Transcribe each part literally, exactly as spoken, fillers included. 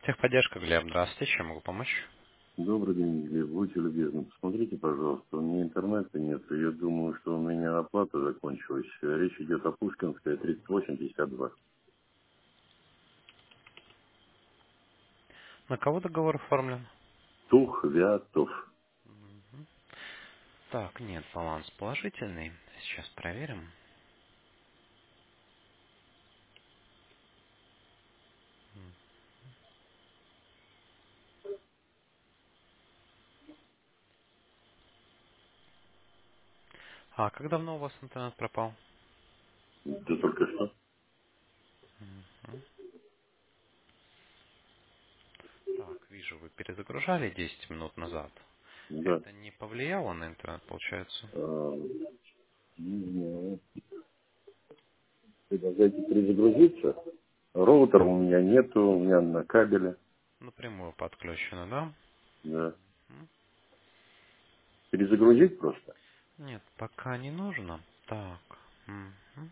Техподдержка, Глеб, здравствуйте, чем могу помочь? Добрый день, Глеб. Будьте любезны, посмотрите, пожалуйста. У меня интернета нет, и я думаю, что у меня оплата закончилась. Речь идет о Пушкинской тридцать восемь пятьдесят два. На кого договор оформлен? Тух, Вятов. Так, нет, баланс положительный. Сейчас проверим. А как давно у вас интернет пропал? Да только что. Мгм. Так, вижу, вы перезагружали десять минут назад. Да. Это не повлияло на интернет, получается? А, не знаю. Предлагаете перезагрузиться? Роутера у меня нету, у меня на кабеле. Напрямую подключено, да? Да. М? Перезагрузить просто? Нет, пока не нужно. Так. Мгм.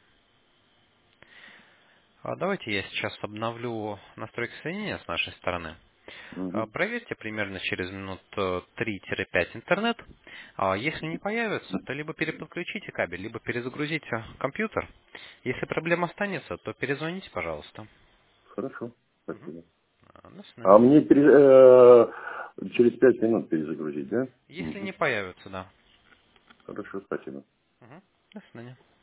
А давайте я сейчас обновлю настройки соединения с нашей стороны. А, Угу. Проверьте примерно через минут э, три-пять интернет. А Если не появится, то либо переподключите кабель, либо перезагрузите компьютер. Если проблема останется, то перезвоните, пожалуйста. Хорошо. Мгм. Спасибо. А, До А свидания. мне пере- э, через пять минут перезагрузить, да? Если Угу. не появится, да. Хорошо, спасибо. Мгм. До свидания.